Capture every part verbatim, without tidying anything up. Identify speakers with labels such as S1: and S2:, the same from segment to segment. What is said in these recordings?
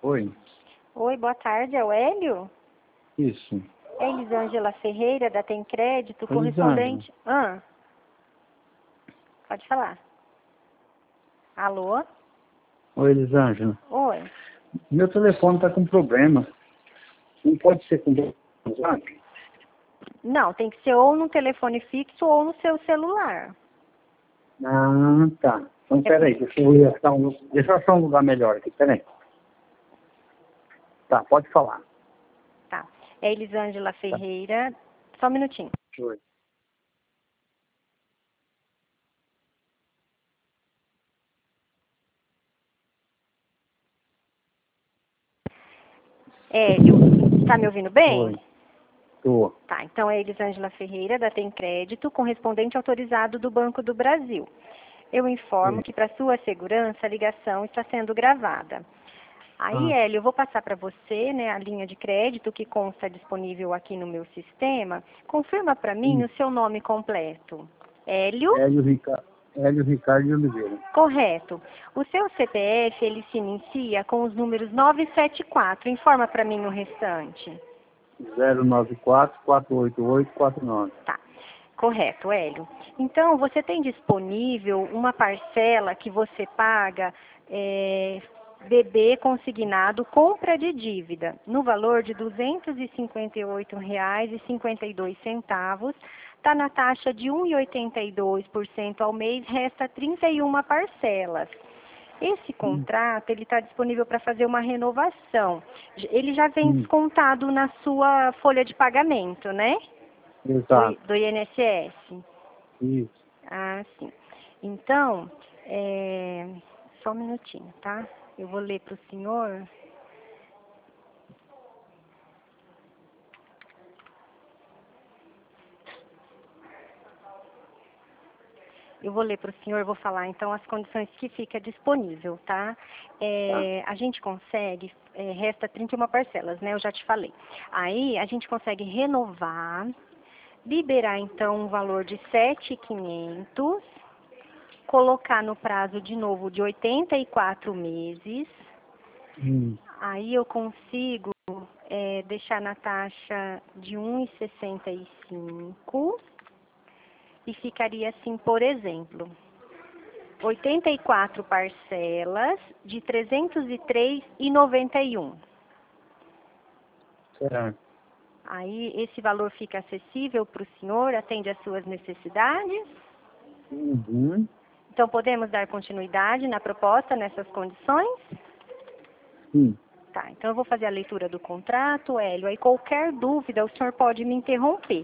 S1: Oi,
S2: Oi, boa tarde, é o Hélio?
S1: isso.
S2: É Elisângela Ferreira, da Tem Crédito,
S1: Oi, Elisângela.
S2: correspondente... Ah, pode falar. Alô?
S1: Oi, Elisângela.
S2: Oi.
S1: Meu telefone está com problema. Não pode ser com WhatsApp?
S2: Não, tem que ser ou no telefone fixo ou no seu celular.
S1: Ah, tá. Então, peraí, deixa eu ir achar um, deixa eu achar um lugar melhor aqui, peraí. Tá, pode falar.
S2: Tá. É Elisângela Ferreira. Só um minutinho.
S1: Oi.
S2: Hélio, tá me ouvindo bem?
S1: Oi, tô.
S2: Tá, então é Elisângela Ferreira, da Tem Crédito, correspondente autorizado do Banco do Brasil. Eu informo
S1: Oi.
S2: que, para sua segurança, a ligação está sendo gravada. Aí,
S1: Ah,
S2: Hélio, eu vou passar para você, né, a linha de crédito que consta disponível aqui no meu sistema. Confirma para mim
S1: sim.
S2: o seu nome completo. Hélio?
S1: Hélio Ricardo, Hélio Ricardo de Oliveira.
S2: Correto. O seu C P F, ele se inicia com os números nove sete quatro. Informa para mim o restante.
S1: zero nove quatro, quatro oito oito, quatro nove.
S2: Tá. Correto, Hélio. Então, você tem disponível uma parcela que você paga é, B B consignado compra de dívida, no valor de duzentos e cinquenta e oito reais e cinquenta e dois centavos. Está na taxa de um vírgula oitenta e dois por cento ao mês, resta trinta e uma parcelas. Esse
S1: Hum,
S2: contrato ele está disponível para fazer uma renovação. Ele já vem
S1: hum,
S2: descontado na sua folha de pagamento, né? Do, I-
S1: exato.
S2: do I N S S.
S1: Isso.
S2: Ah, sim. Então, é, só um minutinho, tá? Eu vou ler para o senhor. Eu vou ler para o senhor, vou falar então as condições que fica disponível, tá?
S1: Tá.
S2: É, a gente consegue, é, resta trinta e uma parcelas, né? Eu já te falei. Aí a gente consegue renovar, liberar então um valor de sete mil e quinhentos, colocar no prazo de novo de oitenta e quatro meses.
S1: Hum,
S2: Aí eu consigo é, deixar na taxa de um vírgula sessenta e cinco e ficaria assim, por exemplo, oitenta e quatro parcelas de trezentos e três reais e noventa e um.
S1: certo.
S2: Aí esse valor fica acessível para o senhor, atende às suas necessidades.
S1: Uhum.
S2: Então podemos dar continuidade na proposta nessas condições?
S1: Sim.
S2: Tá, então eu vou fazer a leitura do contrato, Hélio. Aí qualquer dúvida o senhor pode me interromper.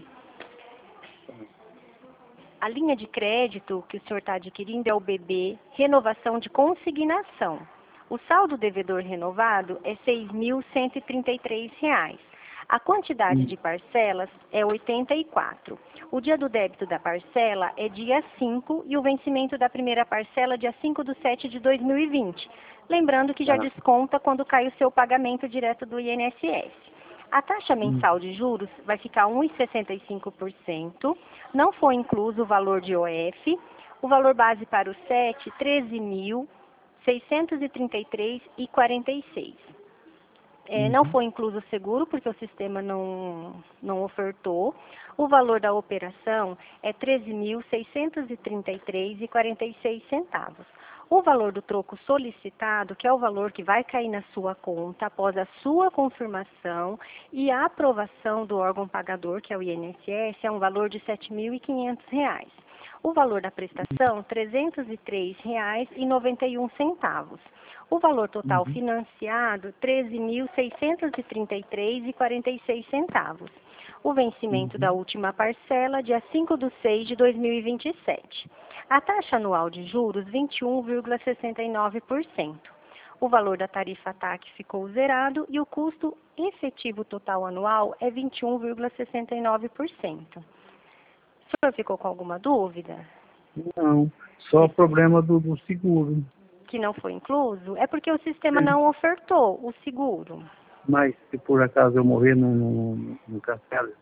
S2: A linha de crédito que o senhor está adquirindo é o B B Renovação de Consignação. O saldo devedor renovado é seis mil cento e trinta e três reais. A quantidade
S1: Hum,
S2: de parcelas é oitenta e quatro. O dia do débito da parcela é dia cinco e o vencimento da primeira parcela é dia cinco de setembro de dois mil e vinte. Lembrando que já
S1: tá.
S2: desconta quando cai o seu pagamento direto do I N S S. A taxa
S1: Hum,
S2: mensal de juros vai ficar um vírgula sessenta e cinco por cento, não foi incluso o valor de O F, o valor base para o S E T, treze mil seiscentos e trinta e três reais e quarenta e seis centavos. É, não
S1: uhum.
S2: foi incluso o seguro, porque o sistema não, não ofertou. O valor da operação é treze mil seiscentos e trinta e três reais e quarenta e seis centavos. O valor do troco solicitado, que é o valor que vai cair na sua conta após a sua confirmação e a aprovação do órgão pagador, que é o I N S S, é um valor de sete mil e quinhentos reais. O valor da prestação, trezentos e três reais e noventa e um centavos. O valor total
S1: Uhum.
S2: financiado, treze mil seiscentos e trinta e três reais e quarenta e seis centavos. O vencimento da
S1: Uhum.
S2: última parcela, dia cinco de seis de dois mil e vinte e sete. A taxa anual de juros, vinte e um vírgula sessenta e nove por cento. O valor da tarifa T A C ficou zerado e o custo efetivo total anual é vinte e um vírgula sessenta e nove por cento. O senhor ficou com alguma dúvida?
S1: Não, só problema do, do seguro.
S2: Que não foi incluso? É porque o sistema
S1: É.
S2: não ofertou o seguro.
S1: Mas se por acaso eu morrer, não, não, não cancela, hein?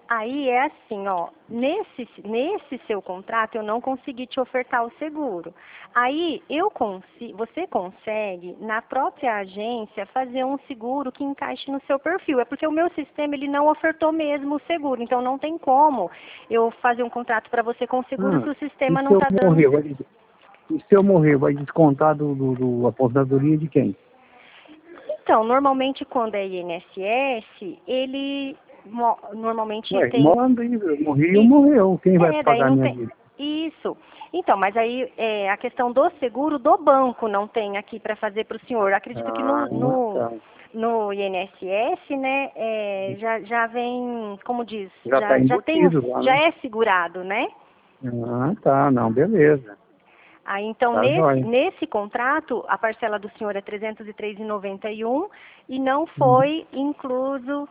S2: Aí é assim, ó, nesse, nesse seu contrato eu não consegui te ofertar o seguro. Aí eu consigo, você consegue, na própria agência, fazer um seguro que encaixe no seu perfil. É porque o meu sistema ele não ofertou mesmo o seguro, então não tem como eu fazer um contrato para você com seguro se
S1: Ah,
S2: o
S1: e
S2: sistema
S1: se
S2: não
S1: eu
S2: está dando.
S1: morrer, vai, des- e se eu morrer, vai descontar do, do, do aposentadoria de quem?
S2: Então, normalmente quando é I N S S, ele mo- normalmente
S1: Ué,
S2: tem.
S1: morrendo, morreu,
S2: E,
S1: morreu. Quem vai
S2: é, daí
S1: pagar a
S2: não
S1: minha
S2: tem.
S1: vida?
S2: Isso. Então, mas aí é, a questão do seguro do banco não tem aqui para fazer para o senhor. Acredito que no,
S1: Ah,
S2: no,
S1: tá.
S2: no I N S S, né, é, já, já vem, como diz,
S1: Já está
S2: já, já tem, o-
S1: embutido lá,
S2: já
S1: né?
S2: é segurado, né?
S1: Ah, tá. Não, beleza.
S2: Aí, então,
S1: Tá
S2: nesse,
S1: jóia.
S2: nesse contrato, a parcela do senhor é trezentos e três reais e noventa e um centavos e não
S1: Uhum.
S2: foi incluso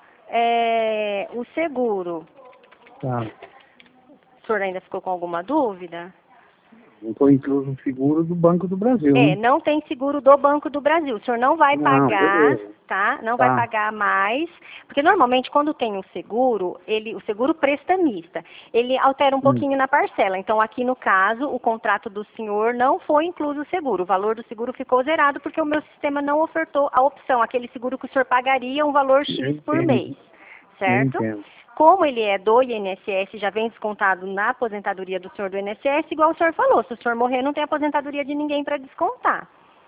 S2: é, o seguro.
S1: Tá.
S2: O senhor ainda ficou com alguma dúvida?
S1: Não foi incluso o seguro do Banco do Brasil,
S2: É,
S1: né?
S2: não tem seguro do Banco do Brasil. O senhor não vai
S1: Não,
S2: pagar,
S1: beleza.
S2: tá? Não vai
S1: Tá.
S2: pagar mais, porque normalmente quando tem um seguro, ele, o seguro prestamista, ele altera um
S1: Hum.
S2: pouquinho na parcela. Então aqui no caso, o contrato do senhor não foi incluso o seguro. O valor do seguro ficou zerado porque o meu sistema não ofertou a opção, aquele seguro que o senhor pagaria um valor
S1: Eu
S2: X por
S1: entendo.
S2: mês,
S1: Eu
S2: certo?
S1: entendo.
S2: Como ele é do I N S S, já vem descontado na aposentadoria do senhor do I N S S, igual o senhor falou, se o senhor morrer, não tem aposentadoria de ninguém para descontar.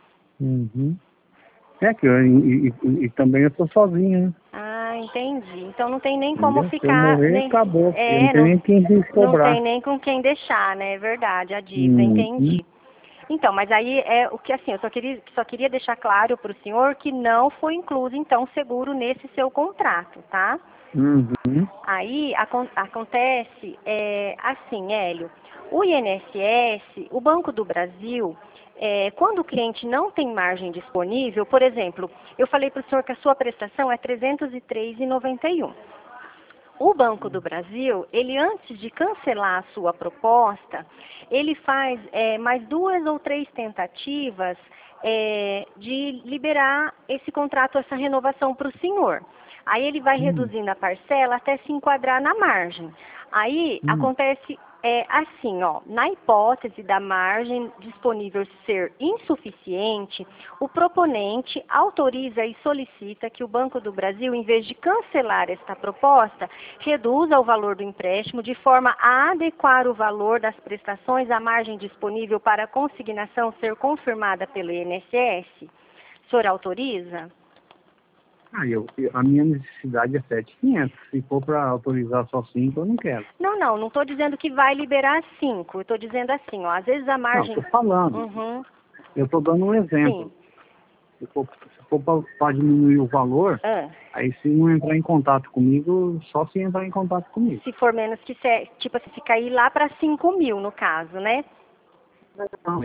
S1: Uhum. É que eu, e, e, e também eu tô sozinho, né?
S2: Ah, entendi. Então não tem nem como
S1: Entendeu? Se eu
S2: ficar,
S1: morrer,
S2: nem,
S1: acabou. Eu não
S2: é,
S1: tenho
S2: não,
S1: nem quem se
S2: não tem
S1: cobrar.
S2: nem com quem deixar, né? É verdade, a dívida,
S1: Uhum.
S2: entendi. Então, mas aí é o que assim, eu só queria, só queria deixar claro para o senhor que não foi incluso, então, seguro nesse seu contrato, tá?
S1: Uhum.
S2: Aí acon- acontece é, assim, Hélio, o I N S S, o Banco do Brasil, é, quando o cliente não tem margem disponível, por exemplo, eu falei para o senhor que a sua prestação é trezentos e três reais e noventa e um centavos. O Banco do Brasil, ele antes de cancelar a sua proposta, ele faz é, mais duas ou três tentativas é, de liberar esse contrato, essa renovação para o senhor. Aí ele vai
S1: Hum.
S2: reduzindo a parcela até se enquadrar na margem. Aí
S1: Hum.
S2: acontece é, assim, ó, na hipótese da margem disponível ser insuficiente, o proponente autoriza e solicita que o Banco do Brasil, em vez de cancelar esta proposta, reduza o valor do empréstimo de forma a adequar o valor das prestações à margem disponível para a consignação ser confirmada pelo I N S S. O senhor autoriza?
S1: Ah, eu, eu- a minha necessidade é sete mil e quinhentos. Se for para autorizar só cinco, eu não quero.
S2: Não, não, não estou dizendo que vai liberar cinco. Eu estou dizendo assim, ó, às vezes a
S1: Não,
S2: margem.
S1: estou falando.
S2: Uhum,
S1: Eu estou dando um exemplo.
S2: sim.
S1: Se for, se for para diminuir o valor,
S2: Ah,
S1: aí se não entrar em contato comigo, só se entrar em contato comigo.
S2: se for menos que, se, tipo assim, se cair lá para cinco mil, no caso, né?
S1: Não,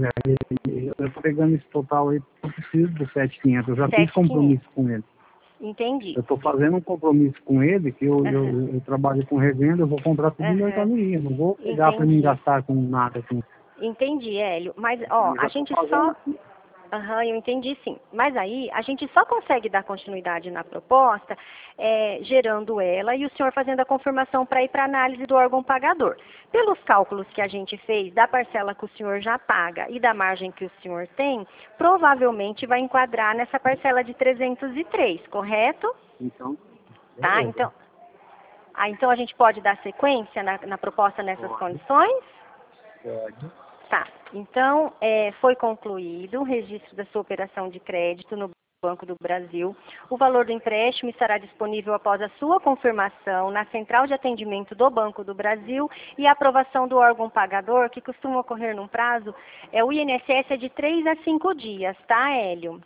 S1: eu estou pegando esse total aí, eu preciso do sete mil e quinhentos. Eu já fiz
S2: Sete mil e quinhentos.
S1: compromisso com ele.
S2: Entendi.
S1: Eu estou fazendo um compromisso com ele, que eu,
S2: Aham,
S1: eu, eu trabalho com revenda, eu vou comprar tudo em
S2: aham.
S1: mercadoria. Não vou pegar para mim
S2: Entendi.
S1: gastar com nada. Com...
S2: Entendi, Hélio. Mas, ó,
S1: Eu
S2: a
S1: já estou
S2: gente
S1: fazendo
S2: só.
S1: aqui.
S2: Aham, eu entendi sim. Mas aí a gente só consegue dar continuidade na proposta é, gerando ela e o senhor fazendo a confirmação para ir para análise do órgão pagador. Pelos cálculos que a gente fez da parcela que o senhor já paga e da margem que o senhor tem, provavelmente vai enquadrar nessa parcela de trezentos e três, correto?
S1: Então,
S2: Tá?
S1: beleza.
S2: Então, ah, então a gente pode dar sequência na, na proposta nessas
S1: Pode,
S2: condições?
S1: pode.
S2: Tá. Então, é, foi concluído o registro da sua operação de crédito no Banco do Brasil. O valor do empréstimo estará disponível após a sua confirmação na central de atendimento do Banco do Brasil e a aprovação do órgão pagador, que costuma ocorrer num prazo, é, o I N S S é de três a cinco dias, tá, Hélio?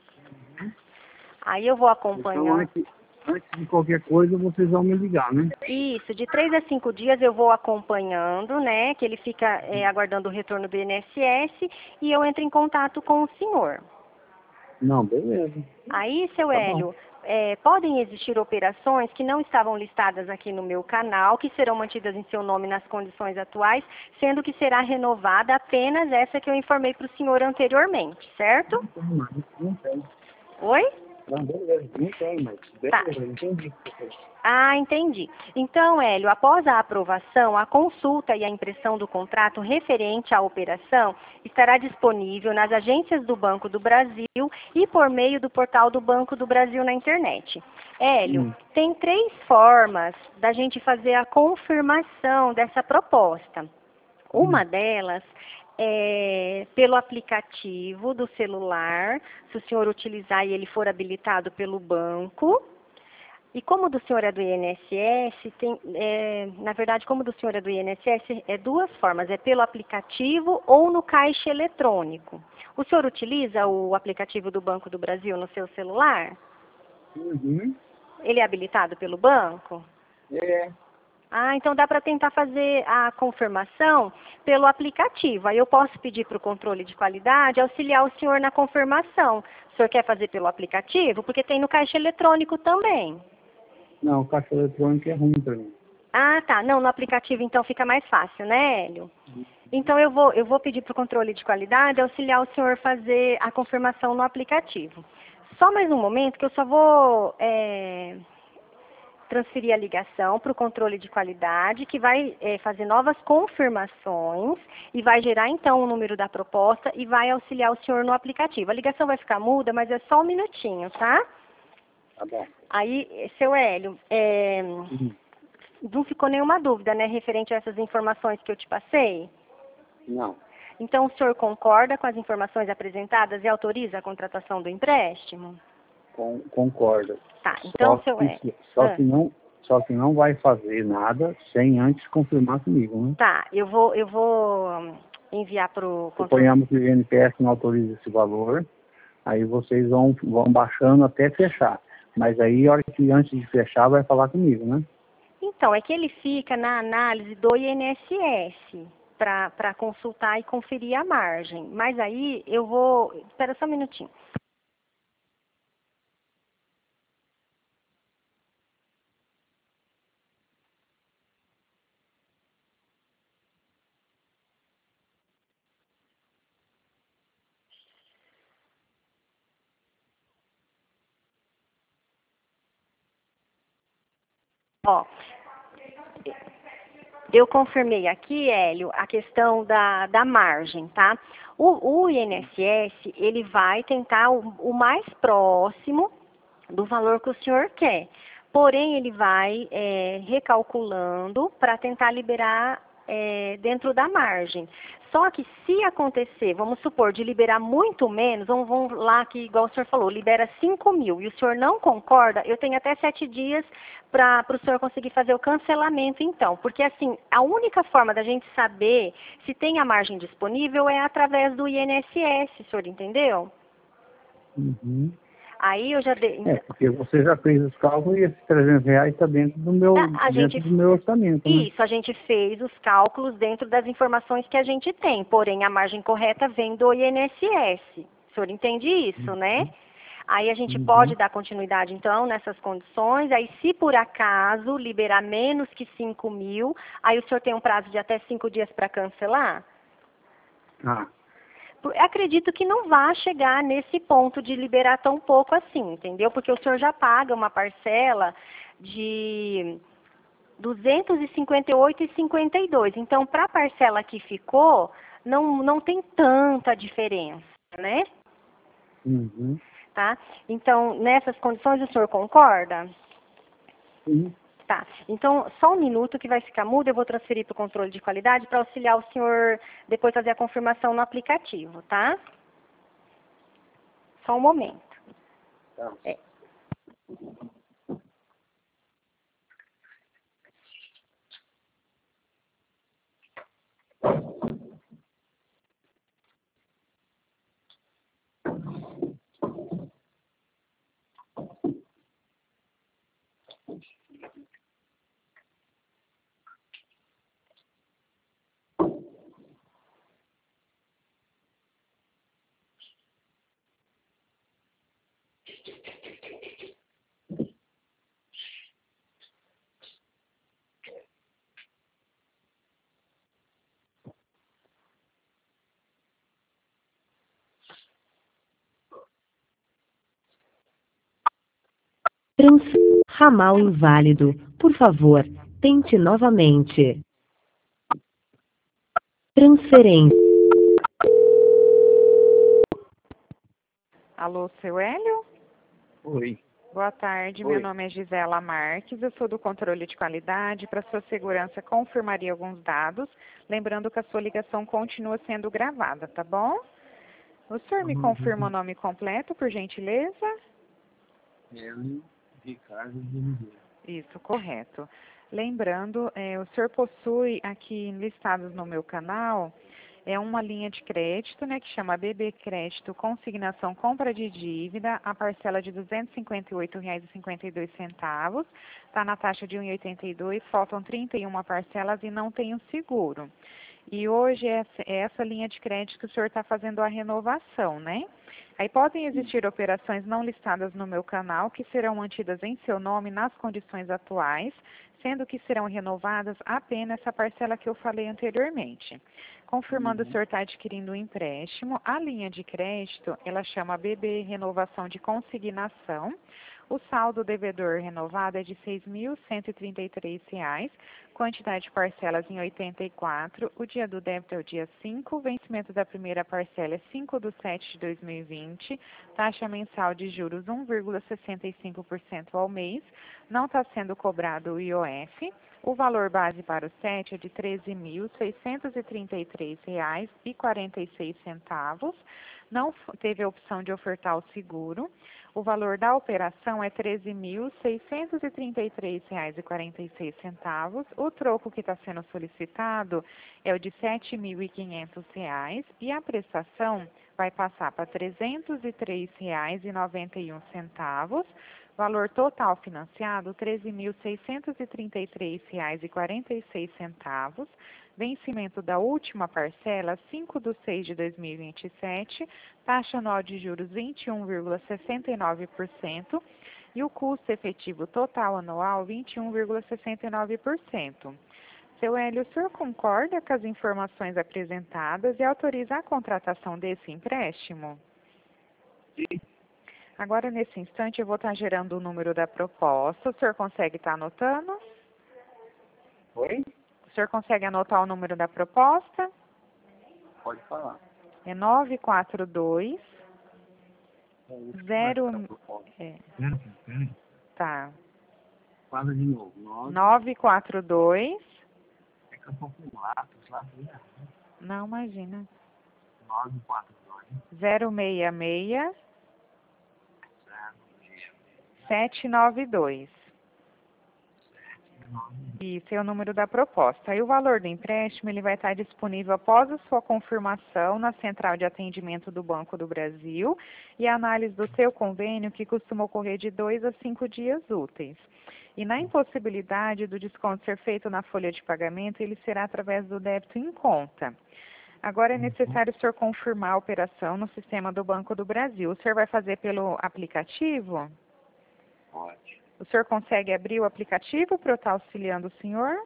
S2: Aí eu vou
S1: Então,
S2: acompanhando.
S1: antes, antes de qualquer coisa, vocês vão me ligar, né?
S2: Isso, de três a cinco dias eu vou acompanhando, né? Que ele fica é, aguardando o retorno do I N S S e eu entro em contato com o senhor.
S1: Não, beleza.
S2: Aí, seu
S1: Tá bom.
S2: Hélio, é, podem existir operações que não estavam listadas aqui no meu canal, que serão mantidas em seu nome nas condições atuais, sendo que será renovada apenas essa que eu informei para o senhor anteriormente, certo?
S1: Não tem mais, não tem.
S2: Oi?
S1: Não, beleza, não tem, mas
S2: Tá.
S1: beleza, eu entendi.
S2: Ah, entendi. Então, Hélio, após a aprovação, a consulta e a impressão do contrato referente à operação estará disponível nas agências do Banco do Brasil e por meio do portal do Banco do Brasil na internet. Hélio,
S1: Hum.
S2: tem três formas da gente fazer a confirmação dessa proposta. Uma
S1: Hum.
S2: delas é pelo aplicativo do celular, se o senhor utilizar e ele for habilitado pelo banco. E como o do senhor é do I N S S, tem, é, na verdade, como o do senhor é do I N S S, é duas formas, é pelo aplicativo ou no caixa eletrônico. O senhor utiliza o aplicativo do Banco do Brasil no seu celular?
S1: Uhum.
S2: Ele é habilitado pelo banco?
S1: É.
S2: Ah, então dá para tentar fazer a confirmação pelo aplicativo. Aí eu posso pedir para o controle de qualidade auxiliar o senhor na confirmação. O senhor quer fazer pelo aplicativo? Porque tem no caixa eletrônico também.
S1: Não, o caixa eletrônico é ruim para mim.
S2: Ah, tá. Não, no aplicativo então fica mais fácil, né, Hélio? Então eu vou, eu vou pedir para o controle de qualidade auxiliar o senhor fazer a confirmação no aplicativo. Só mais um momento que eu só vou é, transferir a ligação para o controle de qualidade, que vai é, fazer novas confirmações e vai gerar então o número da proposta e vai auxiliar o senhor no aplicativo. A ligação vai ficar muda, mas é só um minutinho, tá?
S1: Tá bom.
S2: Aí, seu Hélio, é,
S1: Uhum.
S2: não ficou nenhuma dúvida, né, referente a essas informações que eu te passei?
S1: Não.
S2: Então, o senhor concorda com as informações apresentadas e autoriza a contratação do empréstimo?
S1: Com, concordo.
S2: Tá, então,
S1: Só
S2: seu
S1: que,
S2: Hélio.
S1: só,
S2: Ah,
S1: que não, só que não vai fazer nada sem antes confirmar comigo, né?
S2: tá, eu vou, eu vou hum, enviar para o controle.
S1: Suponhamos que o I N P S não autorize esse valor, aí vocês vão, vão baixando até fechar. Mas aí, a hora que antes de fechar, vai falar comigo, né?
S2: Então, é que ele fica na análise do I N S S para consultar e conferir a margem. Mas aí eu vou. Espera só um minutinho. Ó, eu confirmei aqui, Hélio, a questão da, da margem, tá? O, o I N S S, ele vai tentar o, o mais próximo do valor que o senhor quer. Porém, ele vai é, recalculando para tentar liberar é, dentro da margem. Só que se acontecer, vamos supor, de liberar muito menos, vamos, vamos lá que, igual o senhor falou, libera cinco mil e o senhor não concorda, eu tenho até sete dias para o senhor conseguir fazer o cancelamento então. Porque assim, a única forma da gente saber se tem a margem disponível é através do I N S S, o senhor entendeu?
S1: Uhum.
S2: Aí eu já dei.
S1: É, porque você já fez os cálculos e esses trezentos reais está dentro do meu,
S2: A gente,
S1: dentro do meu orçamento, né?
S2: isso, a gente fez os cálculos dentro das informações que a gente tem, porém a margem correta vem do I N S S. O senhor entende isso, né? Aí a gente
S1: Uhum.
S2: pode dar continuidade, então, nessas condições. Aí, se por acaso liberar menos que cinco mil, aí o senhor tem um prazo de até cinco dias para cancelar?
S1: Ah,
S2: Por- Acredito que não vá chegar nesse ponto de liberar tão pouco assim, entendeu? Porque o senhor já paga uma parcela de duzentos e cinquenta e oito reais e cinquenta e dois. Então, para a parcela que ficou, não, não tem tanta diferença, né?
S1: uhum.
S2: Tá? Então, nessas condições, o senhor concorda?
S1: Sim.
S2: Tá. Então, só um minuto que vai ficar mudo, eu vou transferir para o controle de qualidade para auxiliar o senhor depois fazer a confirmação no aplicativo, tá? Só um momento.
S1: Tá.
S2: É.
S3: Trans... Ramal inválido. Por favor, tente novamente. Transferência.
S4: Alô, seu Hélio?
S1: Oi.
S4: Boa tarde,
S1: Oi.
S4: meu nome é Gisela Marques, eu sou do controle de qualidade. Para sua segurança, confirmaria alguns dados, lembrando que a sua ligação continua sendo gravada, tá bom? O senhor me confirma o nome completo, por gentileza?
S1: Hélio Ricardo de Oliveira.
S4: Isso, correto. Lembrando, é, o senhor possui aqui listados no meu canal é uma linha de crédito, né, que chama B B Crédito Consignação Compra de Dívida, a parcela de duzentos e cinquenta e oito reais e cinquenta e dois centavos, está na taxa de um vírgula oitenta e dois, faltam trinta e uma parcelas e não tem o seguro. E hoje é essa, é essa linha de crédito que o senhor está fazendo a renovação, né? Aí podem existir operações não listadas no meu canal que serão mantidas em seu nome nas condições atuais, sendo que serão renovadas apenas essa parcela que eu falei anteriormente. Confirmando uhum. o senhor está adquirindo um empréstimo, a linha de crédito, ela chama B B Renovação de Consignação. O saldo devedor renovado é de seis mil cento e trinta e três reais, quantidade de parcelas em oitenta e quatro, o dia do débito é o dia cinco, o vencimento da primeira parcela é cinco de setembro de dois mil e vinte, taxa mensal de juros um vírgula sessenta e cinco por cento ao mês, não está sendo cobrado o I O F, o valor base para o S E T é de treze mil seiscentos e trinta e três reais e quarenta e seis centavos, não teve a opção de ofertar o seguro. O valor da operação é treze mil seiscentos e trinta e três reais e quarenta e seis centavos. O troco que está sendo solicitado é o de sete mil e quinhentos reais e a prestação vai passar para trezentos e três reais e noventa e um centavos. Valor total financiado treze mil seiscentos e trinta e três reais e quarenta e seis centavos. Vencimento da última parcela, cinco de seis de dois mil e vinte e sete, taxa anual de juros vinte e um vírgula sessenta e nove por cento e o custo efetivo total anual vinte e um vírgula sessenta e nove por cento. Seu Hélio, o senhor concorda com as informações apresentadas e autoriza a contratação desse empréstimo?
S1: Sim.
S4: Agora, nesse instante, eu vou estar gerando o número da proposta. O senhor consegue estar anotando?
S1: Oi?
S4: O senhor consegue anotar o número da proposta?
S1: Pode falar.
S4: É nove quatro dois zero... É.
S1: Pera, pera.
S4: Tá.
S1: Fala de novo.
S4: nove quatro dois...
S1: É que eu tô com lápis lá.
S4: Não, imagina.
S1: nove quatro dois
S4: zero seis seis... sete nove dois. Isso é o número da proposta. Aí o valor do empréstimo ele vai estar disponível após a sua confirmação na central de atendimento do Banco do Brasil e a análise do seu convênio, que costuma ocorrer de dois a cinco dias úteis. E na impossibilidade do desconto ser feito na folha de pagamento, ele será através do débito em conta. Agora é necessário o senhor confirmar a operação no sistema do Banco do Brasil. O senhor vai fazer pelo aplicativo?
S1: Pode.
S4: O senhor consegue abrir o aplicativo para eu estar auxiliando o senhor?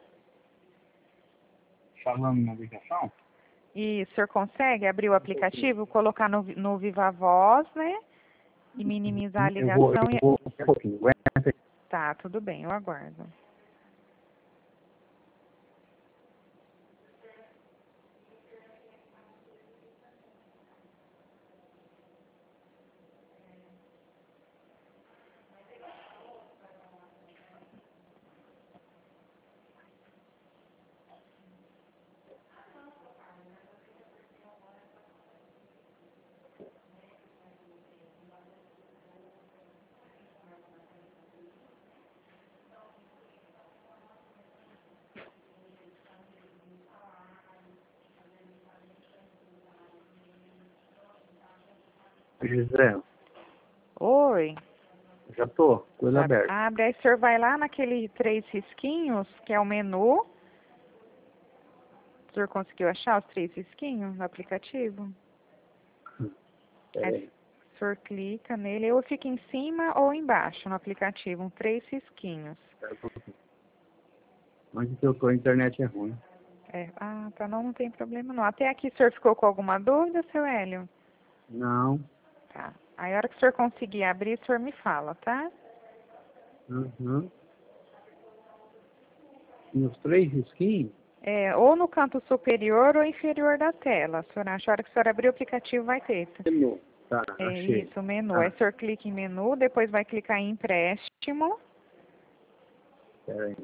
S1: Falando na ligação?
S4: E o senhor consegue abrir o aplicativo, colocar no, no Viva Voz, né? E minimizar a ligação?
S1: Eu vou, eu vou um pouquinho. Aguenta aí.
S4: Tá, tudo bem, eu aguardo.
S1: Gisele,
S4: Oi.
S1: já tô, com ele
S4: Tá,
S1: aberto.
S4: abre, aí o senhor vai lá naquele três risquinhos, que é o menu. O senhor conseguiu achar os três risquinhos no aplicativo? Aí o senhor clica nele, ou fica em cima ou embaixo no aplicativo, um três risquinhos.
S1: Onde que eu tô, a internet é ruim.
S4: É, ah, tá, não, não tem problema não. Até aqui o senhor ficou com alguma dúvida, seu Hélio?
S1: Não.
S4: Tá. Aí a hora que o senhor conseguir abrir, o senhor me fala, tá?
S1: Uhum. Nos três risquinhos?
S4: É, ou no canto superior ou inferior da tela. A senhora acha, a hora que a senhora abrir o aplicativo vai ter.
S1: Menu. Tá,
S4: É
S1: achei.
S4: isso, menu.
S1: Tá.
S4: Aí o senhor clica em menu, depois vai clicar em empréstimo.
S1: Espera aí.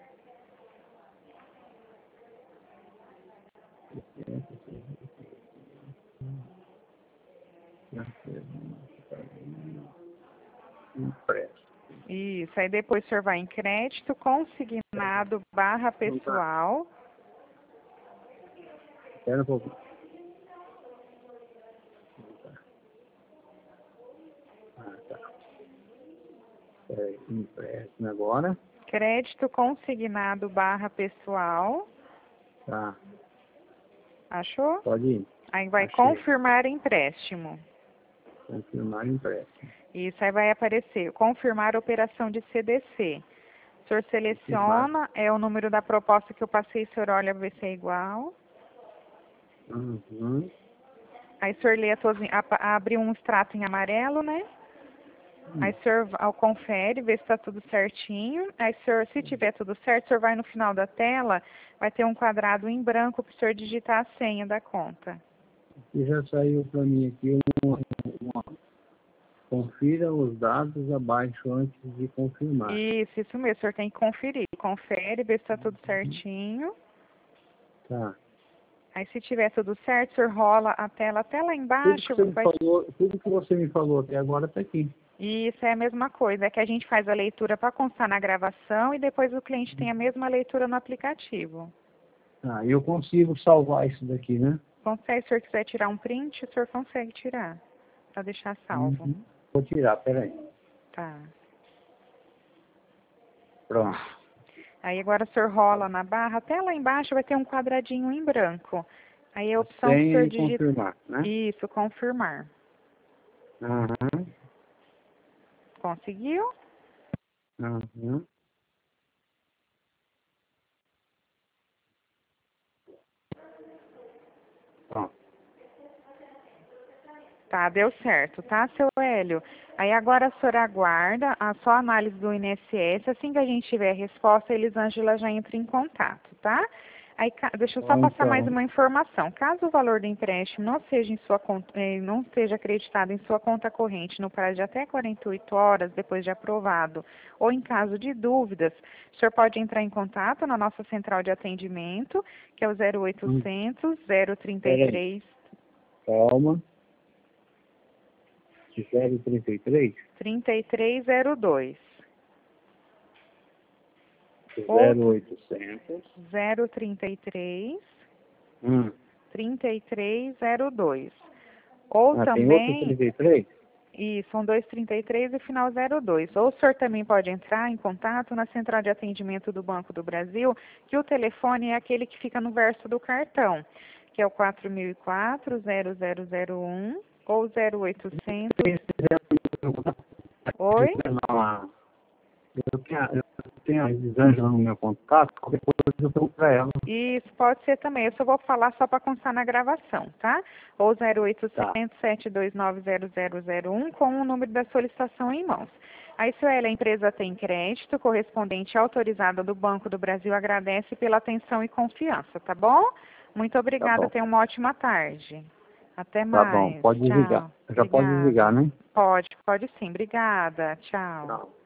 S1: Impresso.
S4: Isso, aí depois o senhor vai em crédito, consignado, barra pessoal.
S1: Espera um pouquinho. Ah, tá. Espera aí. Empréstimo agora.
S4: Crédito consignado, barra pessoal.
S1: Tá.
S4: Achou?
S1: Pode ir.
S4: Aí vai
S1: Achei.
S4: confirmar empréstimo.
S1: Confirmar empréstimo.
S4: Isso, aí vai aparecer, confirmar operação de C D C. O senhor seleciona, é o número da proposta que eu passei, o senhor olha ver se é igual.
S1: Uhum.
S4: Aí o senhor lê todos, abre um extrato em amarelo, né?
S1: Hum.
S4: Aí o senhor confere, vê se está tudo certinho. Aí o senhor, se tiver tudo certo, o senhor vai no final da tela, vai ter um quadrado em branco para o senhor digitar a senha da conta.
S1: E já saiu para mim aqui uma, uma... Confira os dados abaixo antes de confirmar.
S4: Isso, isso mesmo, o senhor tem que conferir. Confere, vê se está tudo certinho.
S1: Tá.
S4: Aí se tiver tudo certo, o senhor rola a tela até lá
S1: Tudo
S4: embaixo.
S1: que, você me
S4: Vai...
S1: falou, tudo que você me falou até agora está aqui.
S4: Isso é a mesma coisa, é que a gente faz a leitura para constar na gravação e depois o cliente tem a mesma leitura no aplicativo.
S1: Ah, eu consigo salvar isso daqui, né?
S4: Consegue, se o senhor quiser tirar um print, o senhor consegue tirar, para deixar salvo.
S1: Uhum. Vou tirar, peraí.
S4: Tá.
S1: Pronto.
S4: Aí agora o senhor rola na barra, até lá embaixo vai ter um quadradinho em branco. Aí a opção que o
S1: Senha
S4: senhor
S1: e
S4: digita...
S1: confirmar, né?
S4: Isso, confirmar.
S1: Aham.
S4: Conseguiu?
S1: Aham. Pronto.
S4: Tá, deu certo, tá, seu Hélio? Aí agora a senhora aguarda a sua análise do I N S S. Assim que a gente tiver a resposta, a Elisângela já entra em contato, tá? Aí, deixa eu só
S1: Bom,
S4: passar
S1: então.
S4: mais uma informação. Caso o valor do empréstimo não seja em sua conta, eh, não esteja acreditado em sua conta corrente no prazo de até quarenta e oito horas depois de aprovado, ou em caso de dúvidas, o senhor pode entrar em contato na nossa central de atendimento, que é o zero oitocentos, zero trinta e três.
S1: Calma. zero trinta e três?
S4: trinta e três zero dois.
S1: zero oitocentos.
S4: zero trinta e três,
S1: Hum.
S4: trinta e três zero dois. Ou
S1: Ah, tem outro
S4: também,
S1: trinta e três?
S4: isso, são dois trinta e três e final zero dois. Ou o senhor também pode entrar em contato na central de atendimento do Banco do Brasil, que o telefone é aquele que fica no verso do cartão, que é o quatro mil e quatro, zero zero zero um ou zero oitocentos. Oi?
S1: Eu tenho, eu tenho a Elisângela no meu contato, qualquer coisa eu pergunto para ela.
S4: Isso, pode ser também. Eu só vou falar só para constar na gravação, tá? Ou zero oitocentos, sete dois nove, zero zero zero um com o número da solicitação em mãos. Aí, se a empresa tem crédito correspondente autorizada do Banco do Brasil, agradece pela atenção e confiança, tá bom? Muito obrigada,
S1: Tá bom.
S4: tenha uma ótima tarde. Até
S1: Tá
S4: mais.
S1: bom, pode
S4: Tchau.
S1: desligar. Já pode
S4: Obrigada.
S1: desligar, né?
S4: Pode, pode sim. Obrigada. Tchau.
S1: Tchau.